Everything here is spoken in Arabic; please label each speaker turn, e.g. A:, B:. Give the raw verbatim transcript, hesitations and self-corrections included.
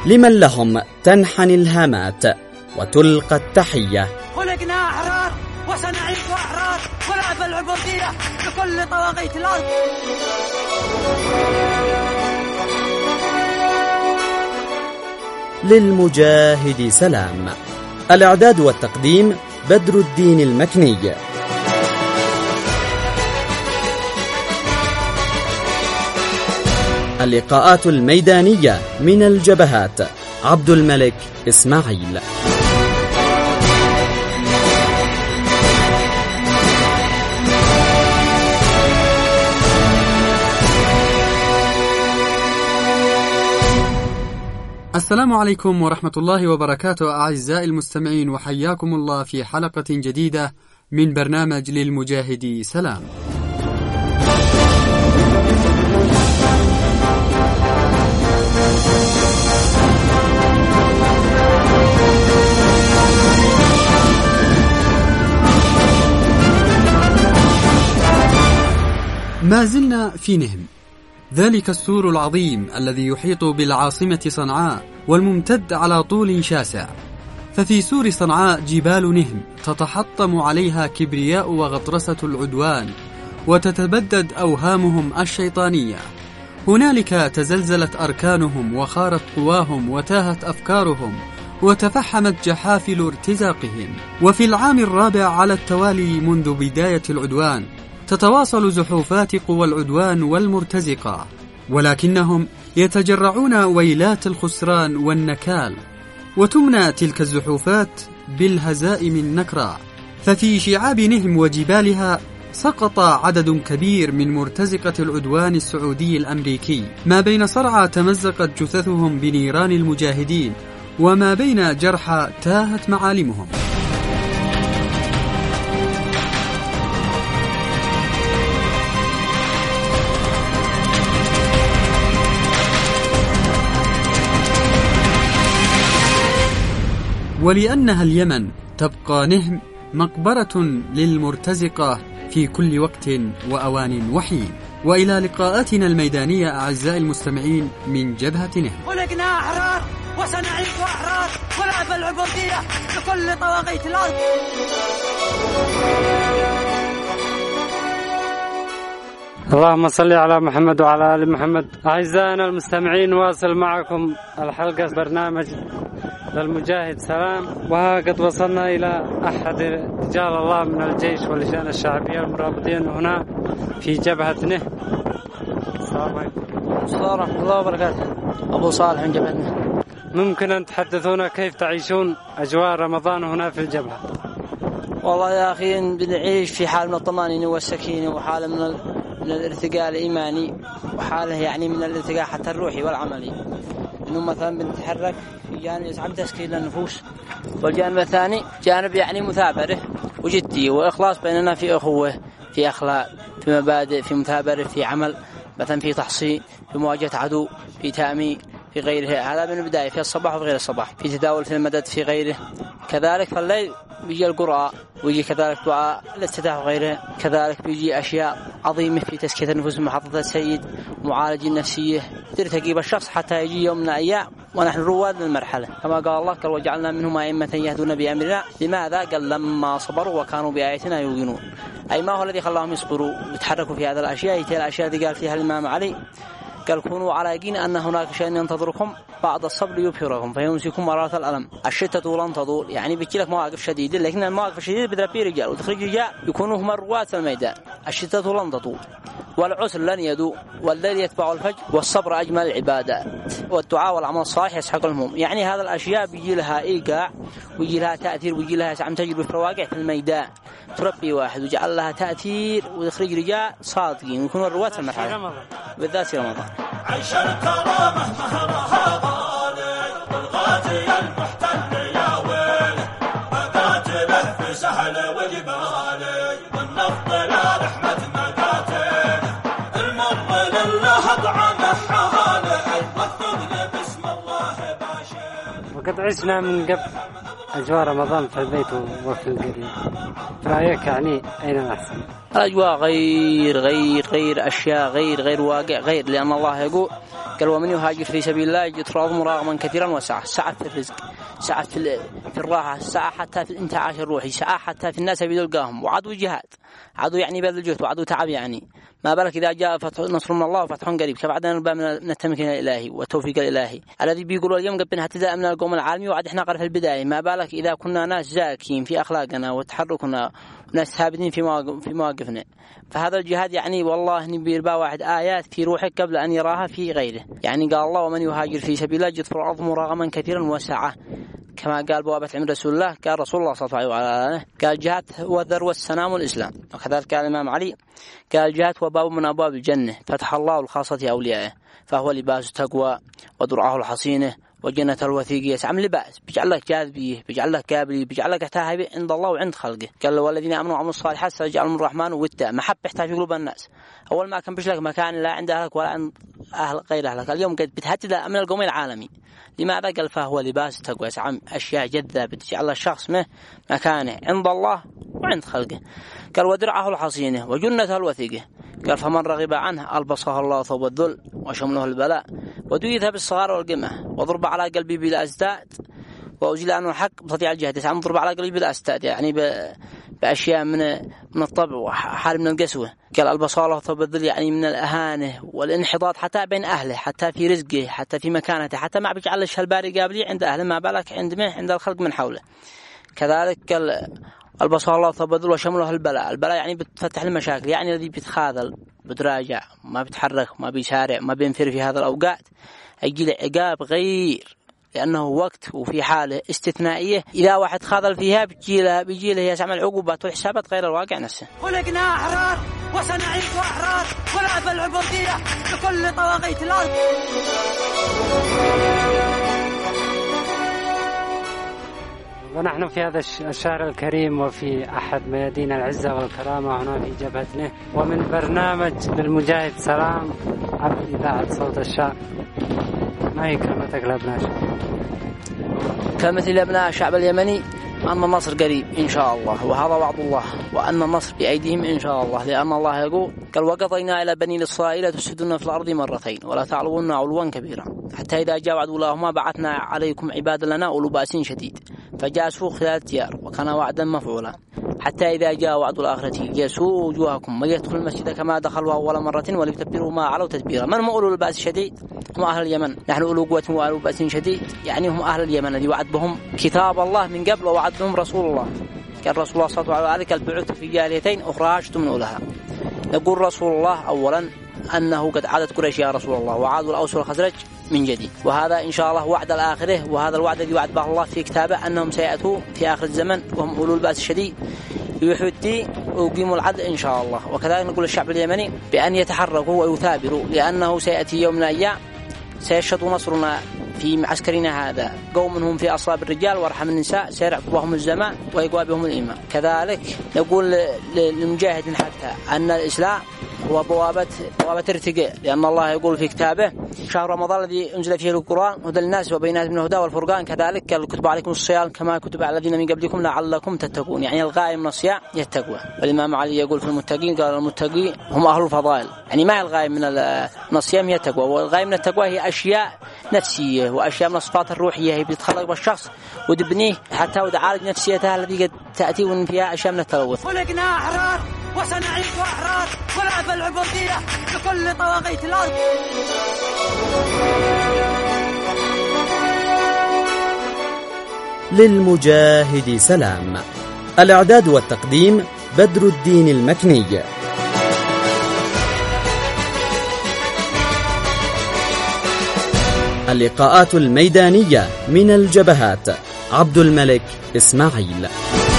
A: لمن لهم تنحني الهامات وتلقى التحية.
B: خلقنا أحرار وسنعيش أحرار ولعب العبودية لكل طواغيت الأرض.
A: للمجاهد سلام. الإعداد والتقديم بدر الدين المكني. اللقاءات الميدانية من الجبهات. عبد الملك إسماعيل.
C: السلام عليكم ورحمة الله وبركاته أعزائي المستمعين، وحياكم الله في حلقة جديدة من برنامج للمجاهد سلام. ما زلنا في نهم، ذلك السور العظيم الذي يحيط بالعاصمة صنعاء والممتد على طول شاسع. ففي سور صنعاء جبال نهم تتحطم عليها كبرياء وغطرسة العدوان وتتبدد أوهامهم الشيطانية. هنالك تزلزلت أركانهم وخارت قواهم وتاهت أفكارهم وتفحمت جحافل ارتزاقهم. وفي العام الرابع على التوالي منذ بداية العدوان تتواصل زحوفات قوى العدوان والمرتزقة، ولكنهم يتجرعون ويلات الخسران والنكال، وتمنى تلك الزحوفات بالهزائم النكراء. ففي شعاب نهم وجبالها سقط عدد كبير من مرتزقة العدوان السعودي الأمريكي، ما بين صرعى تمزقت جثثهم بنيران المجاهدين، وما بين جرحى تاهت معالمهم. ولأنها اليمن تبقى نهم مقبرة للمرتزقة في كل وقت وأوان وحين. وإلى لقاءاتنا الميدانية أعزائي المستمعين من جبهة نهم.
B: خلقنا أحرار وسنعيش أحرار ولعب العبودية لكل طواغيت الأرض.
D: اللهم صل على محمد وعلى آل محمد. أعزائنا المستمعين، واصل معكم الحلقة برنامج للمجاهد سلام. وها قد وصلنا إلى أحد رجال الله من الجيش واللجان الشعبية المرابطين هنا في جبهة نهم. السلام عليكم.
E: السلام ورحمة الله وبركاته. أبو صالح من جبهة نهم.
D: ممكن أن تحدثونا كيف تعيشون أجواء رمضان هنا في الجبهة؟
E: والله يا أخي بنعيش في حال من الطمأنينة والسكينة، وحالة من من الارتقاء الإيماني، وحاله يعني من الارتقاء حتى الروحي والعملي. إنه مثلا بنتحرك في جانب يسعى تسكين النفوس، والجانب الثاني جانب يعني مثابرة وجدية وإخلاص بيننا في أخوة، في أخلاق، في مبادئ، في مثابرة، في عمل، مثلا في تحصين، في مواجهة عدو، في تأمين، في غيره. هذا من البداية في الصباح وفي غير الصباح، في تداول في المدد في غيره. كذلك في الليل بيجي القراء، ويجي كذلك دعاء الاستفتاح وغيره. كذلك بيجي أشياء عظيمة في تزكية النفوس من محطة السيد، معالجة النفسية، ترتقي بالشخص حتى يجي يوم من الأيام ونحن رواد للمرحلة. كما قال الله: قال وجعلنا منهم أئمة يهدون بأمرنا. لماذا؟ قال لما صبروا وكانوا بآياتنا يوقنون. أي ما هو الذي خلاهم يصبروا ويتحركوا في هذه الأشياء؟ هي الأشياء التي قال فيها الإمام علي، قال كونوا على يقين أن هناك شيء ينتظركم بعد الصبر يبهركم فيمسكم مرارة الألم. الشتة لن تطول، يعني بيجي لك مواقف شديدة، لكن المواقف الشديدة بتربي رجال وتخرج رجال يكونوا هم الرواة في الميدان. الشتة لن تطول والعسر لن يدوم والليل يتبع الفجر والصبر أجمل العبادات والدعاء والعمل الصالح يسحق المهم. يعني هذا الأشياء بيجي لها إيقاع ويجي لها تأثير ويجي لها عم تجربة في الواقع في الميدان، تربي واحد وجعل لها تأثير وتخرج رجال صادقين ويكونوا الرواة في المرحلة، بالذات في رمضان.
F: عيش الكرامة مهرها غالي والغازي المحتل يا ويلي، مقاتله في سهل وجبالي والنفط لا رحمة مقاتله، المر لله طعمه حالي والثقل بسم الله باشر.
D: وقد عشنا من قبل أجواء رمضان في البيت وفي القرية، رأيك يعني أين أحسن؟
E: الأجواء غير غير غير أشياء غير غير واقع غير، لأن الله يقول قال ومن يهاجر في سبيل الله يجد مراغما كثيرا وسعة، سعة في الرزق، سعة في في الراحة، سعة حتى في الانتعاش الروحي، سعة حتى في الناس بيلقاهم، وعدو جهاد، عدو يعني بذل الجهد وعدو تعب يعني. ما بالك إذا جاء فتح نصر من الله وفتح قريب، فبعدنا نبقى من التمكين الإلهي والتوفيق الإلهي الذي بيقولوا اليوم قبلنا اهتداء من القوم العالمي، وعد احنا قال في البداية. ما بالك إذا كنا ناس زاكين في أخلاقنا وتحركنا وناس ثابتين في مواقف في مواقفنا. فهذا الجهاد يعني والله نبي ربا واحد آيات في روحك قبل أن يراها في غيره. يعني قال الله ومن يهاجر في سبيل الله يجد في الأرض مراغما كثيرا وسعة، كما قال بوابة عند رسول الله، قال رسول الله صلى الله عليه وسلم قال الجهاد هو الذروة السنام والإسلام. وكذلك قال الإمام علي قال الجهاد هو باب من أبواب الجنة فتح الله الخاصة أوليائه، فهو لباس التقوى ودرعه الحصينة وجنة الوثيقية. سعم لباس بيجعل لك جاذبية، بيجعل لك قابلية، بيجعل لك تهاب عند الله وعند خلقه. قال والذين آمنوا وعملوا الصالحات سيجعلهم الرحمن ودا، محبة يحتاج في قلوب الناس. أول ما كان بيشلك مكان لا عند أهلك ولا عند أهل غير أهلك، اليوم قد بتهدد من القوم العالمي. لماذا؟ قال فهو لباس التقوى. سعم أشياء جذابة تجعل الشخص مه مكانه عند الله وعند خلقه. قال ودرعه الحصينة وجنة الوثيقة. قال فمن رغب عنه ألبسه الله ثوب الذل وشمله البلاء ودويتها بالصغار والقمة وضرب على قلبي بلا أزداد وأزيل عنه الحق بتضيع الجهد. سعم ضرب على قلبي بلا أزداد يعني بأشياء من من الطبع وحال من القسوة. قال ألبسه الله ثوب الذل يعني من الأهانة والانحطاط حتى بين أهله، حتى في رزقه، حتى في مكانته، حتى ما بيجعل الباري قابلي عند أهله، ما بالك عند من عند الخلق من حوله. كذلك قال البصر الله ثوب الذل وشمله البلاء. البلاء يعني بتفتح المشاكل، يعني الذي بيتخاذل بتراجع ما بيتحرك ما بيسارع ما بينفر في هذا الأوقات يجي له عقاب غير، لأنه وقت وفي حالة استثنائية إذا واحد خاذل فيها بيجي له بيجي له يسمع العقوبات والحسابات غير الواقع نفسه.
B: خلقنا أحرار وسنعيش أحرار ونعبد العبودية بكل طواغيت الأرض.
D: ونحن في هذا الشهر الكريم وفي أحد ميادين العزة والكرامة هنا في جبهتنا، ومن برنامج للمجاهد سلام عبد إذاعة صوت الشعب. ما هي كلمتك لأبناء الشعب؟
E: كلمتي لأبناء الشعب اليمني أن النصر قريب إن شاء الله، وهذا وعد الله، وأن النصر بأيديهم إن شاء الله، لأن الله يقول قال وقضينا إلى بني إسرائيل تفسدون في الأرض مرتين ولا تعلون علوا كبيرا حتى إذا جاء وعد الله بعثنا عليكم عبادا لنا أولو بأس شديد فجاسوا خلال الديار وكان وعدا مفعولا حتى إذا جاء وعد الآخرة يسوء وجوهكم وليدخلوا المسجد كما دخلوا أول مرة وليتبروا ما علوا تدبيرا. من هم أولو البأس الشديد؟ هم أهل اليمن. نحن أولو قوة وأولو بأس شديد، يعني هم أهل اليمن الذي وعد بهم كتاب الله من قبل ووعد بهم رسول الله. قال رسول الله صلى الله عليه وسلم البعث في جاريتين أخرى تمنوا لها. نقول رسول الله أولا أنه قد عادت قريش يا رسول الله وعادوا الأوس والخزرج من جديد، وهذا إن شاء الله وعد الآخرة، وهذا الوعد الذي وعد به الله في كتابه أنهم سيأتوا في آخر الزمن وهم أولو البأس الشديد يحيوا الدين ويقيموا العدل إن شاء الله. وكذلك نقول الشعب اليمني بأن يتحركوا ويثابروا، لأنه سيأتي يوم من الأيام سيشهد نصرنا في معسكرنا هذا قوم هم في أصلاب الرجال وارحم النساء سيرعب بهم الزمان ويقوى بهم الإيمان. كذلك نقول للمجاهدين حتى أن الإسلام هو بوابة بوابة ارتقاء، لأن الله يقول في كتابه شهر رمضان الذي أنزل فيه القرآن هدى للناس وبينات من الهدى والفرقان كذلك كتب عليكم الصيام كما كتب على الذين من قبلكم لعلكم تتقون، يعني الغاية من الصيام يتقوى. والإمام علي يقول في المتقين قال المتقين هم أهل الفضائل، يعني ما الغاية من الصيام هي التقوى، والغاية من التقوى هي أشياء نفسية وأشياء من الصفات الروحية هي بتتخلق بالشخص وتبنيه حتى وتعالج نفسيتها التي قد تأتي من فيها أشياء من التلوث.
B: خلقنا أحرار وسنعيش أحرار ونعبد العبودية بكل طواغيت الأرض.
A: للمجاهد سلام. الإعداد والتقديم بدر الدين المكني. اللقاءات الميدانية من الجبهات عبد الملك إسماعيل.